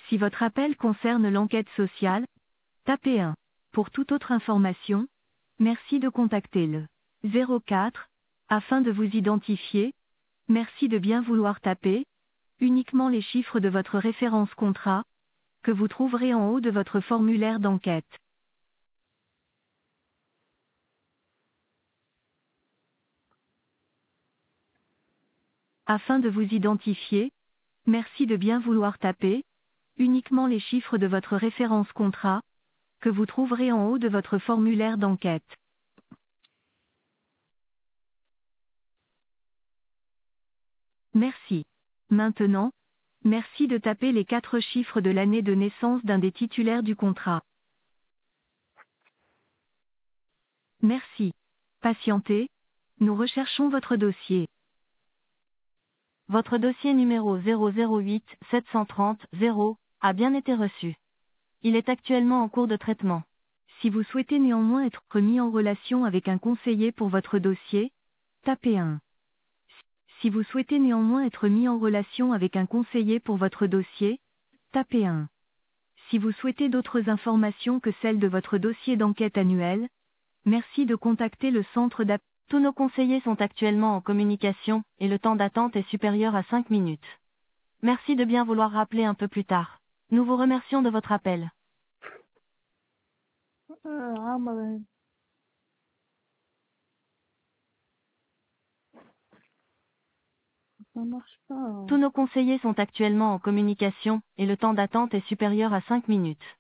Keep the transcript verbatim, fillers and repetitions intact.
Si votre appel concerne l'enquête sociale, tapez un. Pour toute autre information, merci de contacter le zéro quatre. Afin de vous identifier, merci de bien vouloir taper uniquement les chiffres de votre référence contrat, que vous trouverez en haut de votre formulaire d'enquête. Afin de vous identifier, merci de bien vouloir taper uniquement les chiffres de votre référence contrat, que vous trouverez en haut de votre formulaire d'enquête. Merci. Maintenant, merci de taper les quatre chiffres de l'année de naissance d'un des titulaires du contrat. Merci. Patientez, nous recherchons votre dossier. Votre dossier numéro zéro zéro huit sept cent trente zéro a bien été reçu. Il est actuellement en cours de traitement. Si vous souhaitez néanmoins être mis en relation avec un conseiller pour votre dossier, tapez un. Si vous souhaitez néanmoins être mis en relation avec un conseiller pour votre dossier, tapez un. Si vous souhaitez d'autres informations que celles de votre dossier d'enquête annuel, merci de contacter le centre d'appel. Tous nos conseillers sont actuellement en communication, et le temps d'attente est supérieur à cinq minutes. Merci de bien vouloir rappeler un peu plus tard. Nous vous remercions de votre appel. Ah, madre. Ça marche pas. Tous nos conseillers sont actuellement en communication, et le temps d'attente est supérieur à cinq minutes.